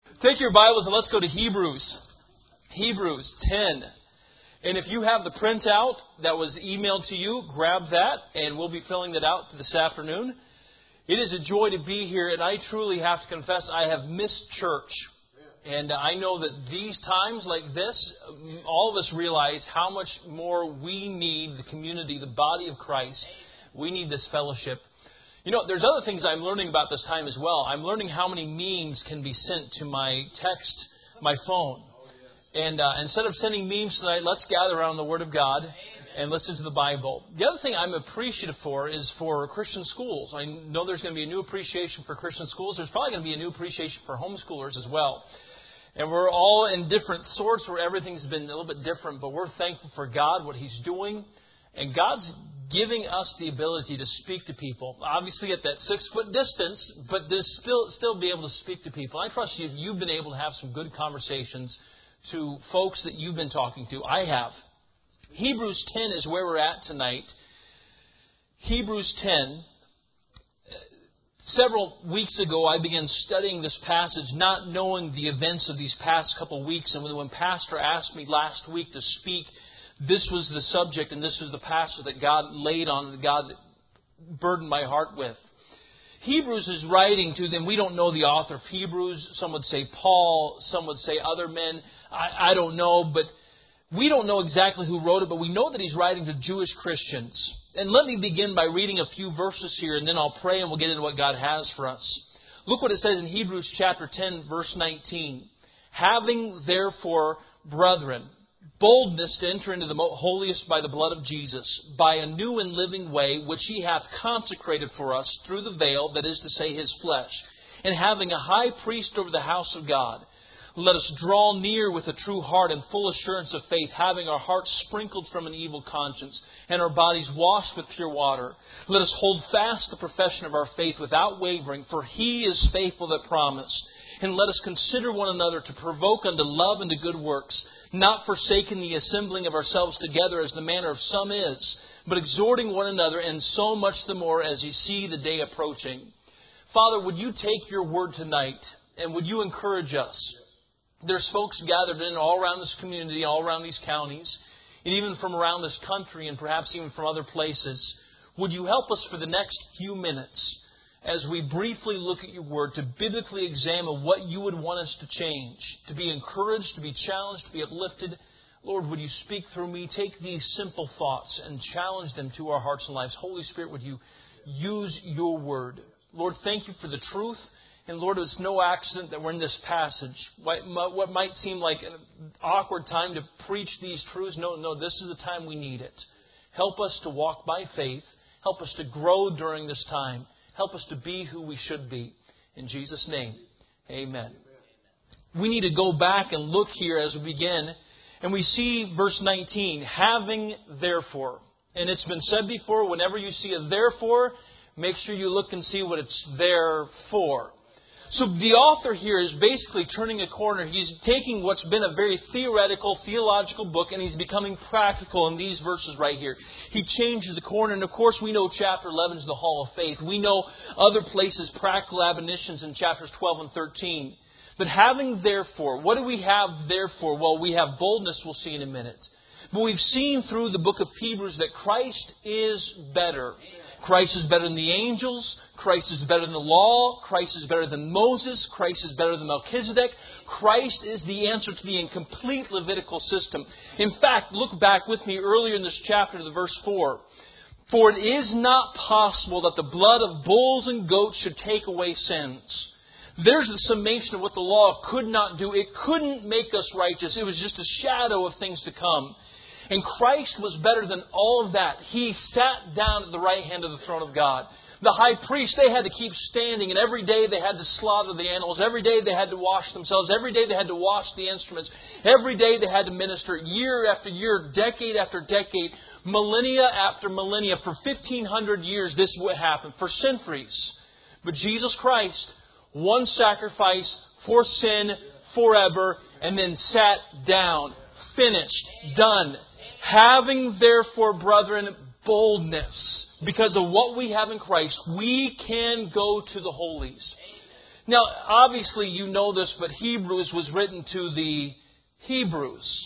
Take your Bibles and let's go to Hebrews. Hebrews 10. And if you have the printout that was emailed to you, grab that and we'll be filling that out this afternoon. It is a joy to be here, and I truly have to confess I have missed church. And I know that these times like this, all of us realize how much more we need the community, the body of Christ. We need this fellowship. You know, there's other things I'm learning about this time as well. I'm learning how many memes can be sent to my text, my phone. And instead of sending memes tonight, let's gather around the Word of God and listen to the Bible. The other thing I'm appreciative for is for Christian schools. I know there's going to be a new appreciation for Christian schools. There's probably going to be a new appreciation for homeschoolers as well. And we're all in different sorts where everything's been a little bit different, but we're thankful for God, what He's doing. And God's giving us the ability to speak to people. Obviously at that 6-foot distance, but to still be able to speak to people. I trust you've been able to have some good conversations to folks that you've been talking to. I have. Hebrews 10 is where we're at tonight. Hebrews 10. Several weeks ago, I began studying this passage, not knowing the events of these past couple weeks. And when Pastor asked me last week to speak, this was the subject and this was the pastor that God laid on, that God burdened my heart with. Hebrews is writing to them. We don't know the author of Hebrews. Some would say Paul. Some would say other men. I don't know. But we don't know exactly who wrote it. But we know that he's writing to Jewish Christians. And let me begin by reading a few verses here. And then I'll pray and we'll get into what God has for us. Look what it says in Hebrews chapter 10, verse 19. Having therefore, brethren, boldness to enter into the holiest by the blood of Jesus, by a new and living way, which He hath consecrated for us through the veil, that is to say, His flesh. And having a high priest over the house of God, let us draw near with a true heart and full assurance of faith, having our hearts sprinkled from an evil conscience, and our bodies washed with pure water. Let us hold fast the profession of our faith without wavering, for He is faithful that promised. And let us consider one another to provoke unto love and to good works, not forsaking the assembling of ourselves together as the manner of some is, but exhorting one another, and so much the more as you see the day approaching. Father, would You take Your word tonight, and would You encourage us? There's folks gathered in all around this community, all around these counties, and even from around this country, and perhaps even from other places. Would You help us for the next few minutes as we briefly look at Your word, to biblically examine what You would want us to change, to be encouraged, to be challenged, to be uplifted. Lord, would You speak through me? Take these simple thoughts and challenge them to our hearts and lives. Holy Spirit, would You use Your word? Lord, thank You for the truth. And Lord, it's no accident that we're in this passage. What might seem like an awkward time to preach these truths, no, this is the time we need it. Help us to walk by faith. Help us to grow during this time. Help us to be who we should be. In Jesus' name, amen. We need to go back and look here as we begin. And we see verse 19, having therefore. And it's been said before, whenever you see a therefore, make sure you look and see what it's there for. So the author here is basically turning a corner. He's taking what's been a very theoretical, theological book, and he's becoming practical in these verses right here. He changes the corner, and of course we know chapter 11 is the Hall of Faith. We know other places, practical admonitions in chapters 12 and 13. But having therefore, what do we have therefore? Well, we have boldness, we'll see in a minute. But we've seen through the book of Hebrews that Christ is better. Christ is better than the angels. Christ is better than the law. Christ is better than Moses. Christ is better than Melchizedek. Christ is the answer to the incomplete Levitical system. In fact, look back with me earlier in this chapter to verse 4. For it is not possible that the blood of bulls and goats should take away sins. There's the summation of what the law could not do. It couldn't make us righteous. It was just a shadow of things to come. And Christ was better than all of that. He sat down at the right hand of the throne of God. The high priest, they had to keep standing, and every day they had to slaughter the animals. Every day they had to wash themselves. Every day they had to wash the instruments. Every day they had to minister. Year after year, decade after decade, millennia after millennia. For 1,500 years, this would happen. For centuries. But Jesus Christ, one sacrifice for sin forever, and then sat down. Finished. Done. Having therefore, brethren, boldness. Because of what we have in Christ, we can go to the holies. Now, obviously you know this, but Hebrews was written to the Hebrews.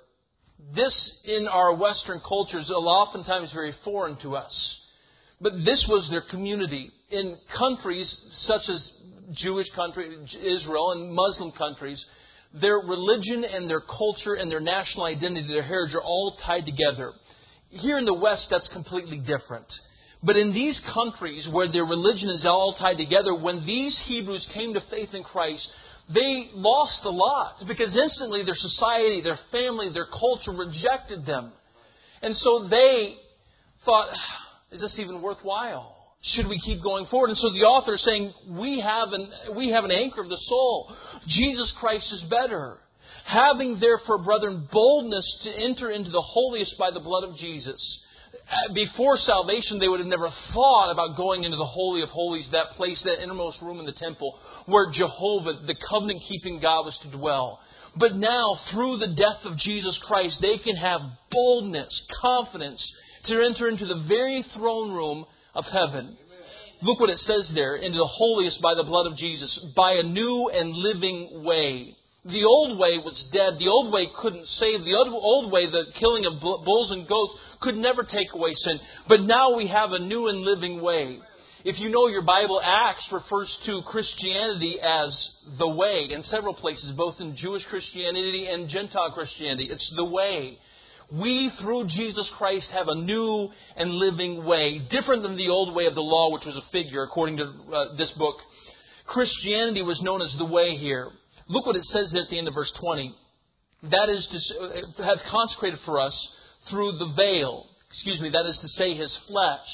This, in our Western culture, is oftentimes very foreign to us. But this was their community. In countries such as Jewish country, Israel, and Muslim countries, their religion and their culture and their national identity, their heritage are all tied together. Here in the West, that's completely different. But in these countries where their religion is all tied together, when these Hebrews came to faith in Christ, they lost a lot because instantly their society, their family, their culture rejected them. And so they thought, is this even worthwhile? Should we keep going forward? And so the author is saying, we have an anchor of the soul. Jesus Christ is better. Having therefore, brethren, boldness to enter into the holiest by the blood of Jesus. Before salvation, they would have never thought about going into the Holy of Holies, that place, that innermost room in the temple, where Jehovah, the covenant-keeping God, was to dwell. But now, through the death of Jesus Christ, they can have boldness, confidence, to enter into the very throne room of heaven. Look what it says there, into the holiest by the blood of Jesus, by a new and living way. The old way was dead. The old way couldn't save. The old way, the killing of bulls and goats, could never take away sin. But now we have a new and living way. If you know your Bible, Acts refers to Christianity as the way in several places, both in Jewish Christianity and Gentile Christianity. It's the way. We, through Jesus Christ, have a new and living way, different than the old way of the law, which was a figure, according to this book. Christianity was known as the way here. Look what it says there at the end of verse 20. That is to have consecrated for us through the veil. That is to say, His flesh.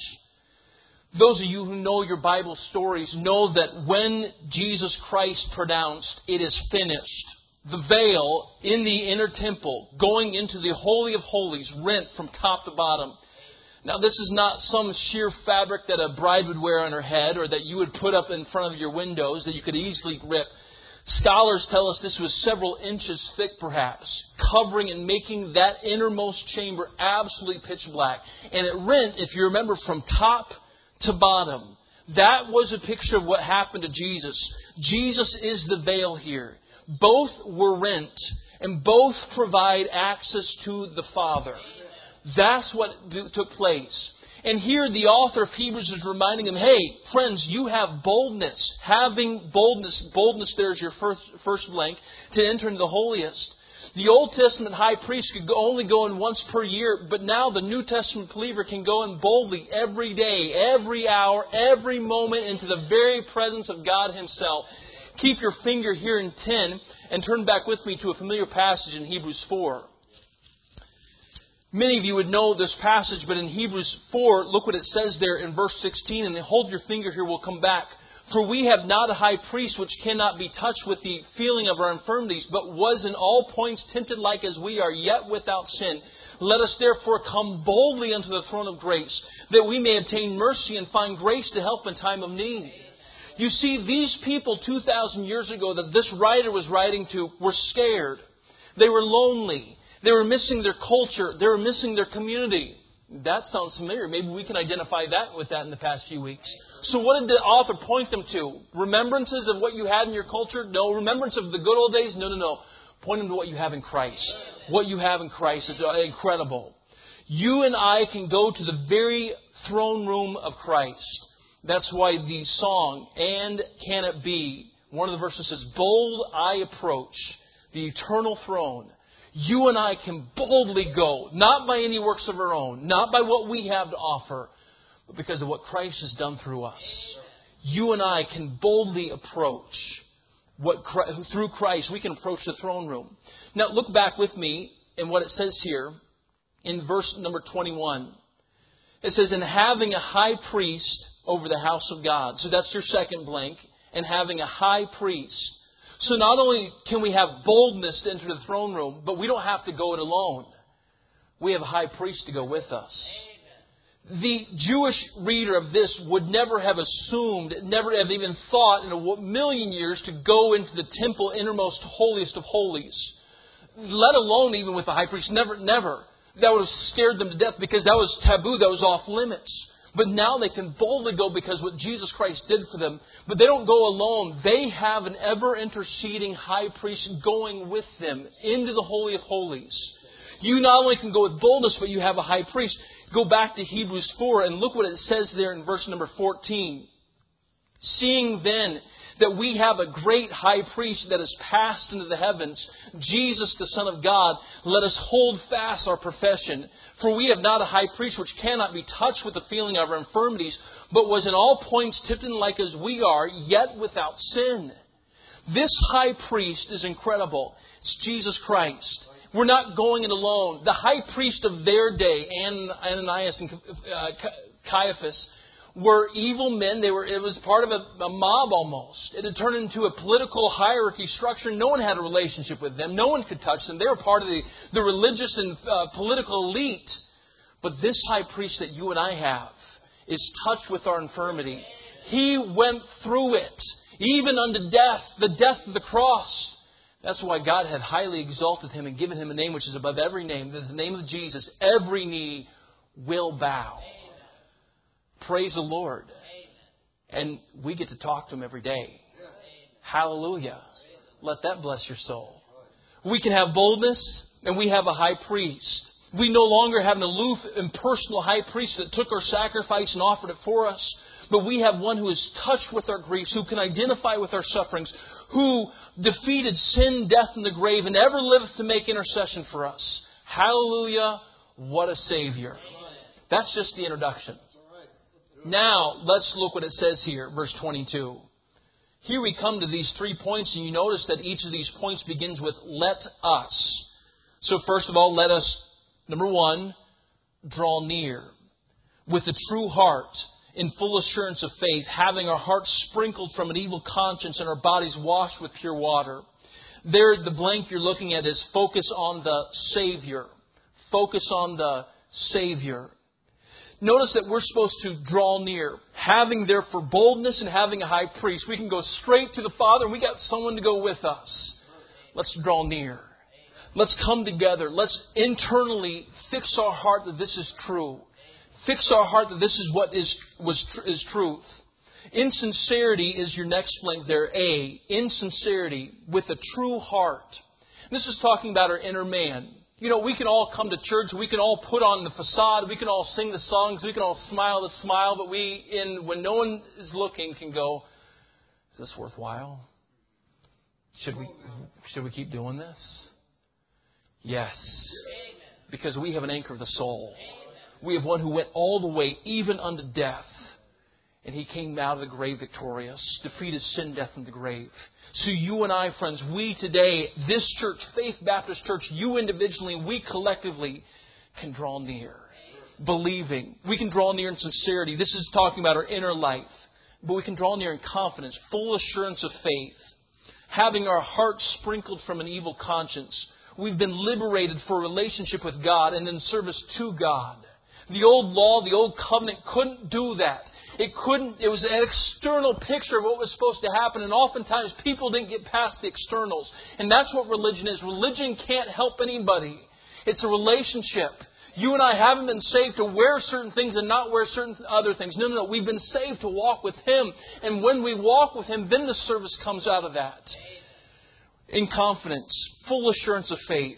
Those of you who know your Bible stories know that when Jesus Christ pronounced, "It is finished," the veil in the inner temple, going into the Holy of Holies, rent from top to bottom. Now, this is not some sheer fabric that a bride would wear on her head or that you would put up in front of your windows that you could easily rip. Scholars tell us this was several inches thick, perhaps, covering and making that innermost chamber absolutely pitch black. And it rent, if you remember, from top to bottom. That was a picture of what happened to Jesus. Jesus is the veil here. Both were rent, and both provide access to the Father. That's what took place. And here the author of Hebrews is reminding them, hey, friends, you have boldness. Having boldness there is your first blank, to enter into the holiest. The Old Testament high priest could only go in once per year, but now the New Testament believer can go in boldly every day, every hour, every moment into the very presence of God Himself. Keep your finger here in 10 and turn back with me to a familiar passage in Hebrews 4. Many of you would know this passage, but in Hebrews 4, look what it says there in verse 16, and hold your finger here, we'll come back. For we have not a high priest which cannot be touched with the feeling of our infirmities, but was in all points tempted like as we are, yet without sin. Let us therefore come boldly unto the throne of grace, that we may obtain mercy and find grace to help in time of need. You see, these people 2,000 years ago that this writer was writing to were scared. They were lonely. They were missing their culture. They were missing their community. That sounds familiar. Maybe we can identify that with that in the past few weeks. So what did the author point them to? Remembrances of what you had in your culture? No. Remembrance of the good old days? No. Point them to what you have in Christ. What you have in Christ is incredible. You and I can go to the very throne room of Christ. That's why the song, "And Can It Be," one of the verses says, "Bold I approach the eternal throne." You and I can boldly go, not by any works of our own, not by what we have to offer, but because of what Christ has done through us. You and I can boldly approach through Christ. We can approach the throne room. Now look back with me in what it says here in verse number 21. It says, "And having a high priest over the house of God." So that's your second blank. And having a high priest. So not only can we have boldness to enter the throne room, but we don't have to go it alone. We have a high priest to go with us. The Jewish reader of this would never have assumed, never have even thought in a million years to go into the temple innermost holiest of holies. Let alone even with the high priest. Never. That would have scared them to death because that was taboo. That was off limits. But now they can boldly go because what Jesus Christ did for them. But they don't go alone. They have an ever-interceding high priest going with them into the Holy of Holies. You not only can go with boldness, but you have a high priest. Go back to Hebrews 4 and look what it says there in verse number 14. Seeing then that we have a great high priest that has passed into the heavens, Jesus the Son of God, let us hold fast our profession. For we have not a high priest which cannot be touched with the feeling of our infirmities, but was in all points tempted like as we are, yet without sin. This high priest is incredible. It's Jesus Christ. We're not going it alone. The high priest of their day, Ananias and Caiaphas, were evil men. It was part of a mob almost. It had turned into a political hierarchy structure. No one had a relationship with them. No one could touch them. They were part of the religious and political elite. But this high priest that you and I have is touched with our infirmity. He went through it, even unto death, the death of the cross. That's why God had highly exalted Him and given Him a name which is above every name. That the name of Jesus, every knee will bow. Praise the Lord. And we get to talk to Him every day. Hallelujah. Let that bless your soul. We can have boldness, and we have a high priest. We no longer have an aloof, impersonal high priest that took our sacrifice and offered it for us. But we have one who is touched with our griefs, who can identify with our sufferings, who defeated sin, death, and the grave, and ever liveth to make intercession for us. Hallelujah. What a Savior. That's just the introduction. Now, let's look what it says here, verse 22. Here we come to these 3 points, and you notice that each of these points begins with let us. So first of all, let us, number 1, draw near with a true heart in full assurance of faith, having our hearts sprinkled from an evil conscience and our bodies washed with pure water. There, the blank you're looking at is focus on the Savior. Focus on the Savior. Notice that we're supposed to draw near, having therefore boldness and having a high priest. We can go straight to the Father and we got someone to go with us. Let's draw near. Let's come together. Let's internally fix our heart that this is true. Fix our heart that this is what is truth. Insincerity is your next blank there. A, insincerity with a true heart. This is talking about our inner man. You know, we can all come to church, we can all put on the facade, we can all sing the songs, we can all smile the smile, but when no one is looking, can go, is this worthwhile? Should we keep doing this? Yes. Because we have an anchor of the soul. We have one who went all the way, even unto death. And He came out of the grave victorious, defeated sin, death, and the grave. So you and I, friends, we today, this church, Faith Baptist Church, you individually, we collectively can draw near. Believing. We can draw near in sincerity. This is talking about our inner life. But we can draw near in confidence, full assurance of faith. Having our hearts sprinkled from an evil conscience. We've been liberated for a relationship with God and in service to God. The old law, the old covenant couldn't do that. It was an external picture of what was supposed to happen, and oftentimes people didn't get past the externals. And that's what religion is. Religion can't help anybody. It's a relationship. You and I haven't been saved to wear certain things and not wear certain other things. No. We've been saved to walk with Him. And when we walk with Him, then the service comes out of that. In confidence, full assurance of faith.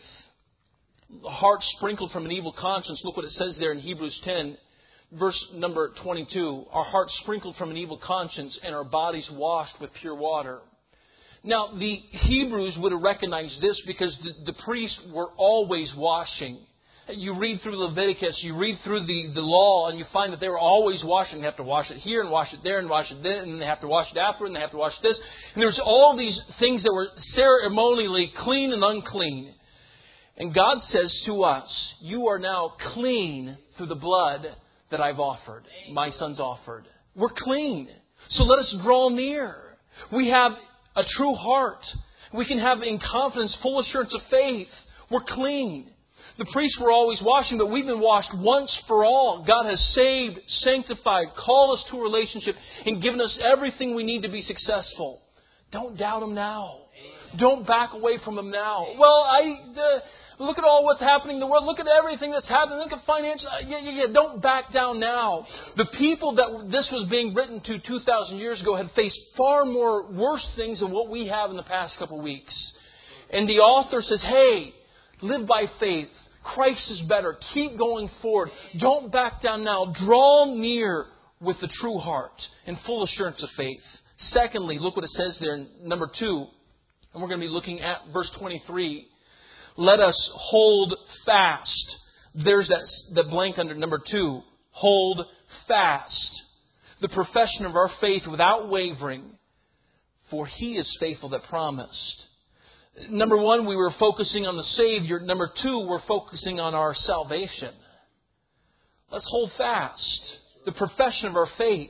The heart sprinkled from an evil conscience. Look what it says there in Hebrews 10. Verse number 22, our hearts sprinkled from an evil conscience and our bodies washed with pure water. Now, the Hebrews would have recognized this because the priests were always washing. You read through Leviticus, you read through the law, and you find that they were always washing. They have to wash it here and wash it there and wash it then, and they have to wash it after, and they have to wash this. And there's all these things that were ceremonially clean and unclean. And God says to us, you are now clean through the blood that I've offered, my Son's offered. We're clean. So let us draw near. We have a true heart. We can have in confidence, full assurance of faith. We're clean. The priests were always washing, but we've been washed once for all. God has saved, sanctified, called us to a relationship, and given us everything we need to be successful. Don't doubt Him now. Don't back away from Him now. Well, Look at all what's happening in the world. Look at everything that's happening. Look at financial. Don't back down now. The people that this was being written to 2,000 years ago had faced far more worse things than what we have in the past couple of weeks. And the author says, hey, live by faith. Christ is better. Keep going forward. Don't back down now. Draw near with the true heart and full assurance of faith. Secondly, look what it says there in number 2. And we're going to be looking at verse 23. Let us hold fast. There's that blank under number 2. Hold fast the profession of our faith without wavering, for He is faithful that promised. Number 1, we were focusing on the Savior. Number 2, we're focusing on our salvation. Let's hold fast the profession of our faith.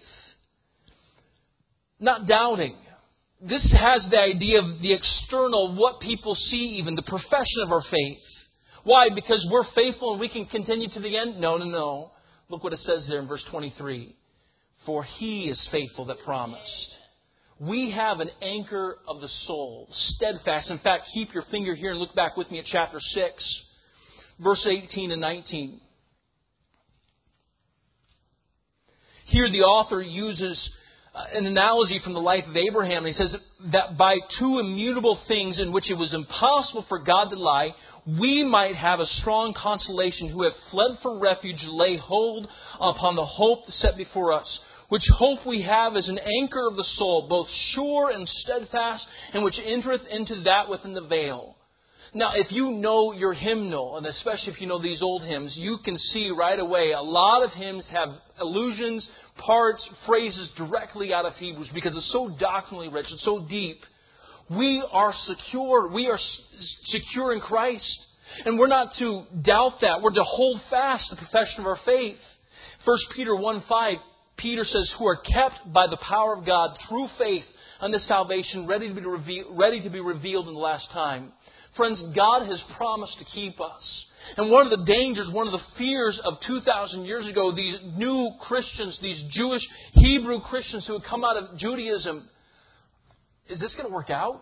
Not doubting. This has the idea of the external, what people see even, the profession of our faith. Why? Because we're faithful and we can continue to the end? No. Look what it says there in verse 23. For He is faithful that promised. We have an anchor of the soul, steadfast. In fact, keep your finger here and look back with me at chapter 6, verse 18 and 19. Here the author uses an analogy from the life of Abraham. He says that by 2 immutable things in which it was impossible for God to lie, we might have a strong consolation who have fled for refuge, lay hold upon the hope set before us. Which hope we have is an anchor of the soul, both sure and steadfast, and which entereth into that within the veil. Now, if you know your hymnal, and especially if you know these old hymns, you can see right away a lot of hymns have allusions, parts, phrases directly out of Hebrews because it's so doctrinally rich and so deep. We are secure. We are secure in Christ. And we're not to doubt that. We're to hold fast the profession of our faith. 1 Peter 1:5, Peter says, who are kept by the power of God through faith unto salvation, ready to be revealed in the last time. Friends, God has promised to keep us. And one of the dangers, one of the fears of 2,000 years ago, these new Christians, these Jewish Hebrew Christians who had come out of Judaism, is this going to work out?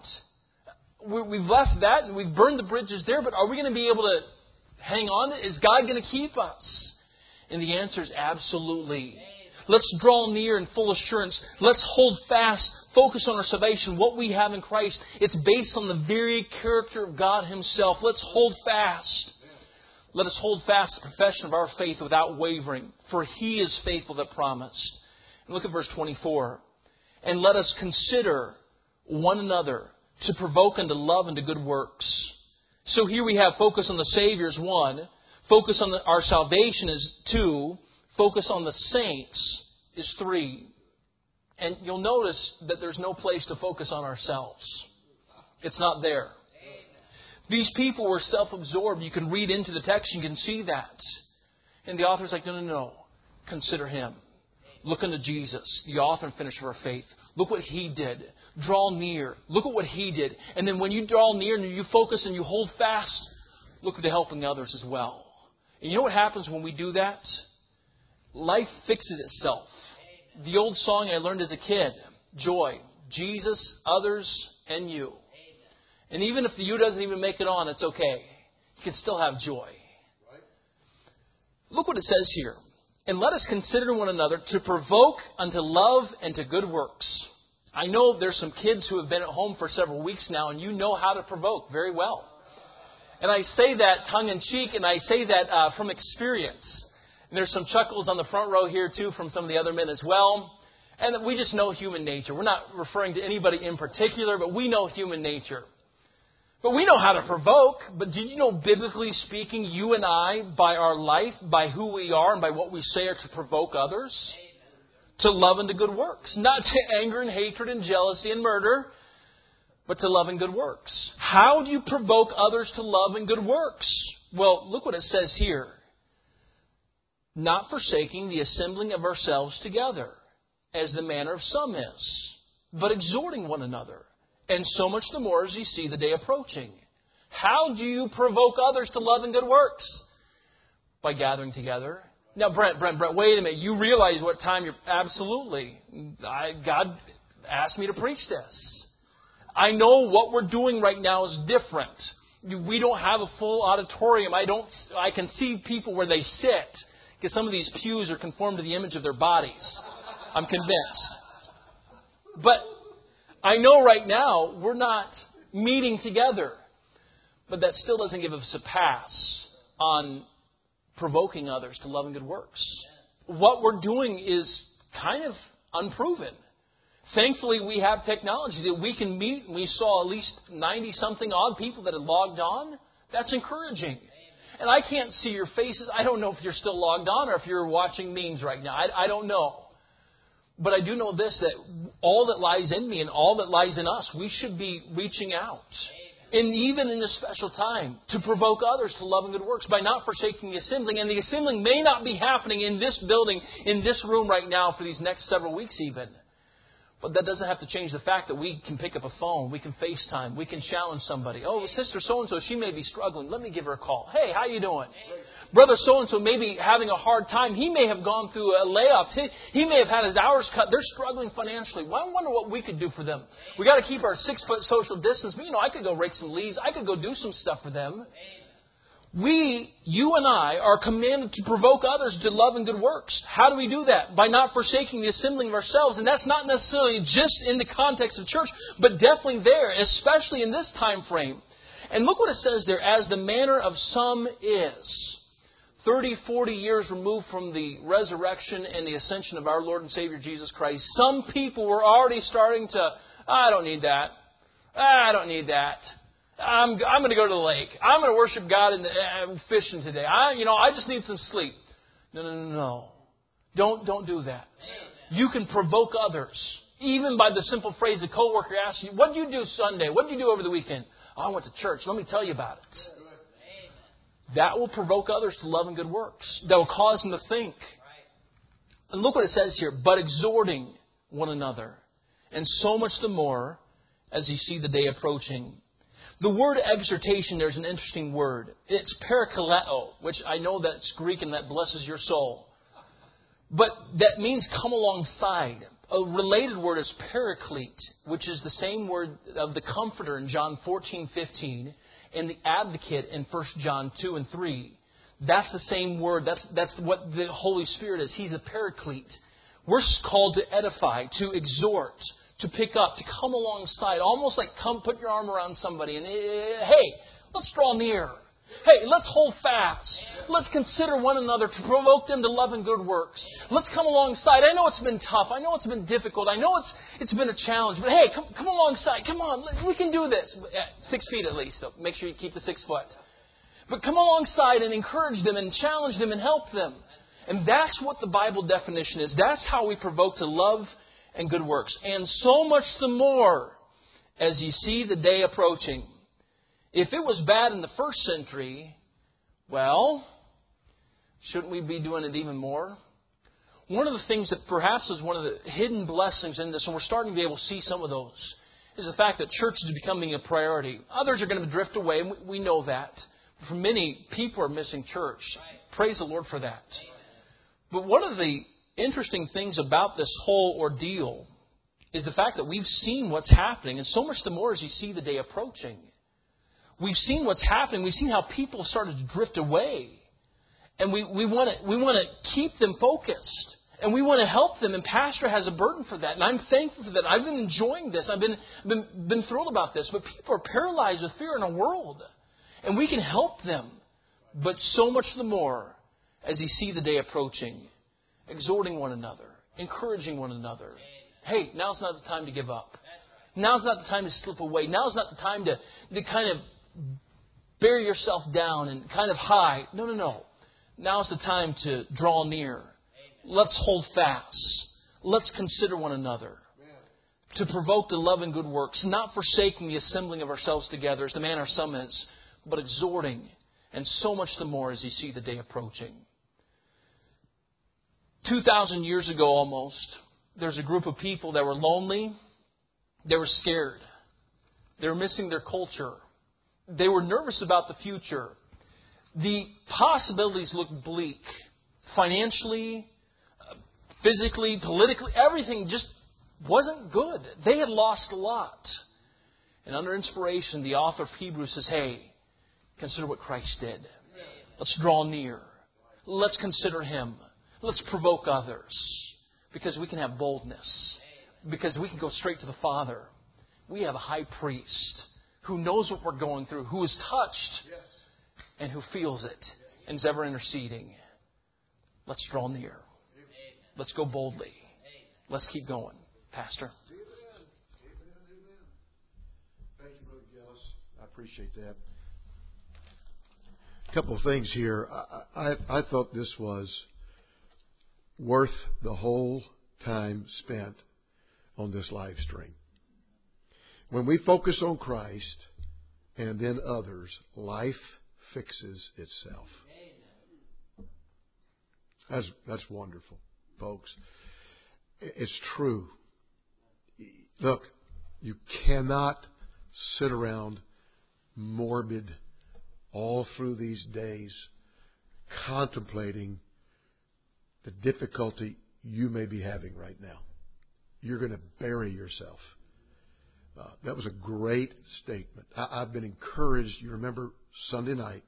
We've left that and we've burned the bridges there, but are we going to be able to hang on? Is God going to keep us? And the answer is absolutely. Let's draw near in full assurance. Let's hold fast, focus on our salvation, what we have in Christ. It's based on the very character of God Himself. Let's hold fast. Let us hold fast the profession of our faith without wavering, for He is faithful that promised. And look at verse 24. And let us consider one another to provoke unto love and to good works. So here we have focus on the Savior is 1. Focus on our salvation is 2. Focus on the saints is 3. And you'll notice that there's no place to focus on ourselves. It's not there. These people were self-absorbed. You can read into the text, you can see that. And the author's like, no. Consider Him. Look unto Jesus, the author and finisher of our faith. Look what He did. Draw near. Look at what He did. And then when you draw near and you focus and you hold fast, look at helping others as well. And you know what happens when we do that? Life fixes itself. The old song I learned as a kid, joy, Jesus, others, and you. And even if the you doesn't even make it on, it's okay. You can still have joy. Look what it says here. And let us consider one another to provoke unto love and to good works. I know there's some kids who have been at home for several weeks now, and you know how to provoke very well. And I say that tongue-in-cheek, and I say that from experience. And there's some chuckles on the front row here, too, from some of the other men as well. And we just know human nature. We're not referring to anybody in particular, but we know human nature. But we know how to provoke. But did you know, biblically speaking, you and I, by our life, by who we are, and by what we say, are to provoke others? To love and to good works. Not to anger and hatred and jealousy and murder, but to love and good works. How do you provoke others to love and good works? Well, look what it says here. Not forsaking the assembling of ourselves together, as the manner of some is, but exhorting one another, and so much the more as you see the day approaching. How do you provoke others to love and good works? By gathering together. Now, Brent, wait a minute. You realize what time you're... Absolutely. God asked me to preach this. I know what we're doing right now is different. We don't have a full auditorium. I can see people where they sit because some of these pews are conformed to the image of their bodies. I'm convinced. But I know right now we're not meeting together. But that still doesn't give us a pass on provoking others to love and good works. What we're doing is kind of unproven. Thankfully, we have technology that we can meet. We saw at least 90-something odd people that had logged on. That's encouraging. And I can't see your faces. I don't know if you're still logged on or if you're watching memes right now. I don't know. But I do know this, that all that lies in me and all that lies in us, we should be reaching out. And even in this special time, to provoke others to love and good works by not forsaking the assembling. And the assembling may not be happening in this building, in this room right now for these next several weeks even. But that doesn't have to change the fact that we can pick up a phone, we can FaceTime, we can challenge somebody. Oh, Sister so-and-so, she may be struggling. Let me give her a call. Hey, how you doing? Brother so-and-so may be having a hard time. He may have gone through a layoff. He may have had his hours cut. They're struggling financially. Well, I wonder what we could do for them. We got to keep our 6-foot social distance. But, I could go rake some leaves. I could go do some stuff for them. You and I are commanded to provoke others to love and good works. How do we do that? By not forsaking the assembling of ourselves. And that's not necessarily just in the context of church, but definitely there, especially in this time frame. And look what it says there, as the manner of some is. 30, 40 years removed from the resurrection and the ascension of our Lord and Savior Jesus Christ, some people were already starting to, I don't need that. I don't need that. I'm going to go to the lake. I'm going to worship God and fishing today. I just need some sleep. No. Don't do that. You can provoke others, even by the simple phrase a coworker asks you, "What did you do Sunday? What did you do over the weekend?" "Oh, I went to church. Let me tell you about it." That will provoke others to love and good works. That will cause them to think. And look what it says here. But exhorting one another. And so much the more as you see the day approaching. The word exhortation, there's an interesting word. It's parakaleo, which I know that's Greek and that blesses your soul. But that means come alongside. A related word is paraclete, which is the same word of the Comforter in John 14:15. And the advocate in 1 John 2 and 3. That's the same word. That's what the Holy Spirit is. He's a paraclete. We're called to edify, to exhort, to pick up, to come alongside. Almost like come put your arm around somebody and, hey, let's draw near. Hey, let's hold fast. Let's consider one another to provoke them to love and good works. Let's come alongside. I know it's been tough. I know it's been difficult. I know it's been a challenge. But hey, come alongside. Come on, we can do this. 6 feet at least. So make sure you keep the 6 foot. But come alongside and encourage them and challenge them and help them. And that's what the Bible definition is. That's how we provoke to love and good works. And so much the more as you see the day approaching. If it was bad in the first century, well, shouldn't we be doing it even more? One of the things that perhaps is one of the hidden blessings in this, and we're starting to be able to see some of those, is the fact that church is becoming a priority. Others are going to drift away, and we know that. For many, people are missing church. Praise the Lord for that. But one of the interesting things about this whole ordeal is the fact that we've seen what's happening, and so much the more as you see the day approaching. We've seen what's happening. We've seen how people started to drift away. And we want to keep them focused. And we want to help them. And Pastor has a burden for that. And I'm thankful for that. I've been enjoying this. I've been thrilled about this. But people are paralyzed with fear in our world. And we can help them. But so much the more as you see the day approaching. Exhorting one another. Encouraging one another. Hey, now's not the time to give up. Now's not the time to slip away. Now's not the time to kind of bury yourself down and kind of hide. No. Now's the time to draw near. Let's hold fast. Let's consider one another. To provoke to love and good works. Not forsaking the assembling of ourselves together as the manner of some is, but exhorting. And so much the more as you see the day approaching. 2,000 years ago almost, there's a group of people that were lonely. They were scared. They were missing their culture. They were nervous about the future. The possibilities looked bleak. Financially, physically, politically, everything just wasn't good. They had lost a lot. And under inspiration, the author of Hebrews says, hey, Consider what Christ did. Let's draw near. Let's consider Him. Let's provoke others. Because we can have boldness. Because we can go straight to the Father. We have a high priest who knows what we're going through, who is touched, and who feels it, and is ever interceding. Let's draw near. Let's go boldly. Let's keep going. Pastor. Thank you, Brother Gillis. I appreciate that. A couple of things here. I thought this was worth the whole time spent on this live stream. When we focus on Christ and then others, life fixes itself. That's wonderful, folks. It's true. Look, you cannot sit around morbid all through these days contemplating the difficulty you may be having right now. You're going to bury yourself. That was a great statement. I've been encouraged. You remember Sunday night,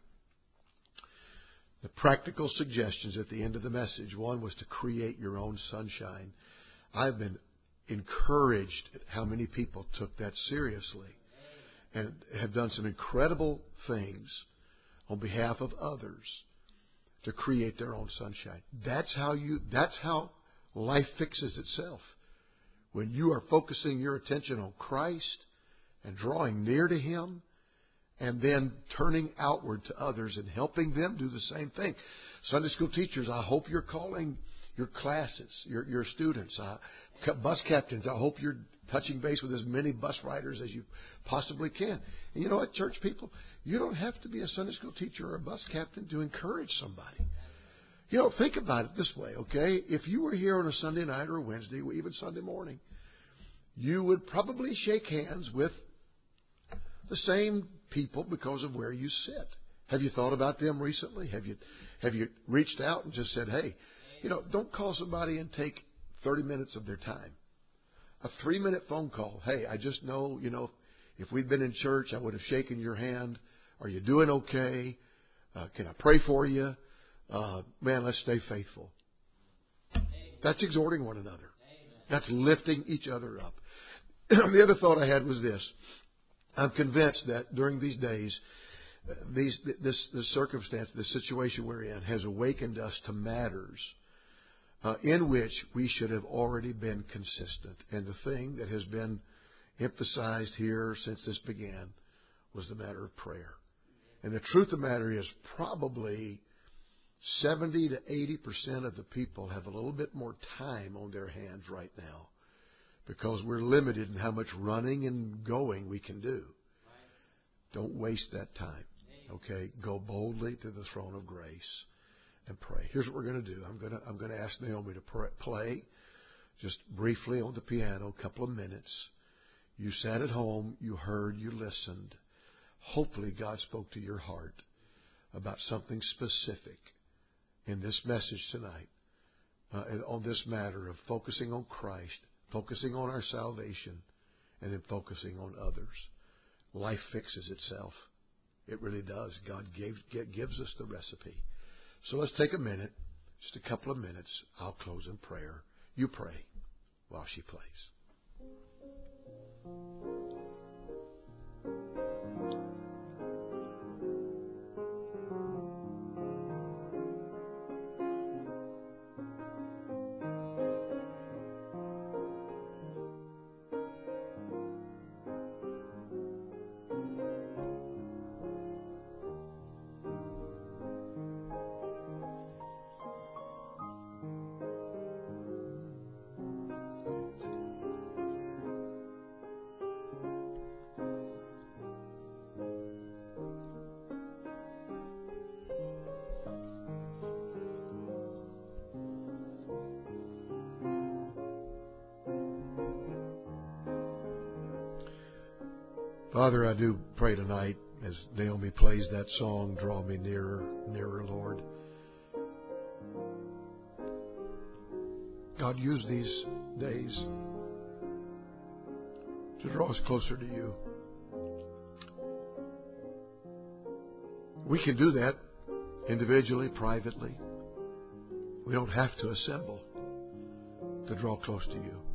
the practical suggestions at the end of the message. One was to create your own sunshine. I've been encouraged at how many people took that seriously and have done some incredible things on behalf of others to create their own sunshine. That's how life fixes itself. When you are focusing your attention on Christ and drawing near to Him and then turning outward to others and helping them do the same thing. Sunday school teachers, I hope you're calling your classes, your students, bus captains, I hope you're touching base with as many bus riders as you possibly can. And you know what, church people? You don't have to be a Sunday school teacher or a bus captain to encourage somebody. You know, think about it this way, okay? If you were here on a Sunday night or a Wednesday, or even Sunday morning, you would probably shake hands with the same people because of where you sit. Have you thought about them recently? Have you reached out and just said, hey, don't call somebody and take 30 minutes of their time. A 3-minute phone call. Hey, I just know, if we'd been in church, I would have shaken your hand. Are you doing okay? Can I pray for you? Man, let's stay faithful. That's exhorting one another. That's lifting each other up. The other thought I had was this. I'm convinced that during these days, this circumstance, this situation we're in, has awakened us to matters in which we should have already been consistent. And the thing that has been emphasized here since this began was the matter of prayer. And the truth of the matter is probably 70 to 80% of the people have a little bit more time on their hands right now because we're limited in how much running and going we can do. Don't waste that time. Okay? Go boldly to the throne of grace and pray. Here's what we're going to do. I'm going to ask Naomi to play just briefly on the piano, a couple of minutes. You sat at home, you heard, you listened. Hopefully God spoke to your heart about something specific in this message tonight, on this matter of focusing on Christ, focusing on our salvation, and then focusing on others. Life fixes itself. It really does. God gives us the recipe. So let's take a minute, just a couple of minutes. I'll close in prayer. You pray while she plays. Father, I do pray tonight as Naomi plays that song, Draw Me Nearer, Nearer, Lord. God, use these days to draw us closer to you. We can do that individually, privately. We don't have to assemble to draw close to you.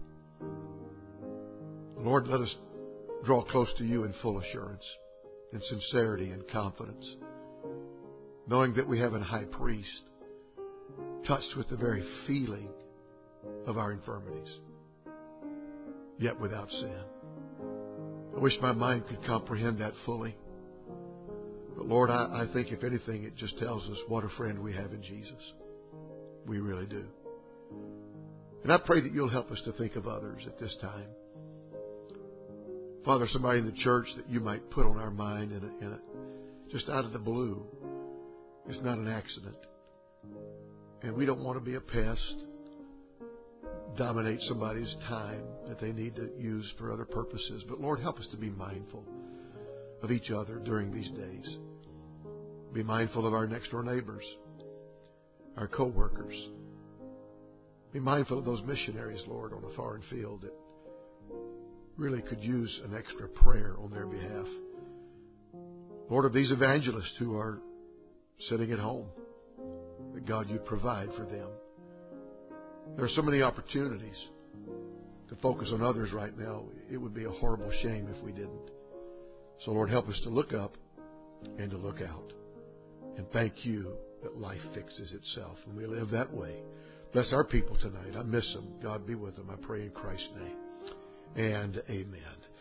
Lord, let us draw close to you in full assurance, in sincerity and confidence, knowing that we have a high priest touched with the very feeling of our infirmities, yet without sin. I wish my mind could comprehend that fully. But Lord, I think if anything, it just tells us what a friend we have in Jesus. We really do. And I pray that you'll help us to think of others at this time. Father, somebody in the church that you might put on our mind just out of the blue. It's not an accident. And we don't want to be a pest, dominate somebody's time that they need to use for other purposes. But Lord, help us to be mindful of each other during these days. Be mindful of our next door neighbors, our co-workers. Be mindful of those missionaries, Lord, on a foreign field that really could use an extra prayer on their behalf. Lord, of these evangelists who are sitting at home, that God, you'd provide for them. There are so many opportunities to focus on others right now. It would be a horrible shame if we didn't. So, Lord, help us to look up and to look out. And thank you that life fixes itself when we live that way. Bless our people tonight. I miss them. God be with them. I pray in Christ's name. And amen.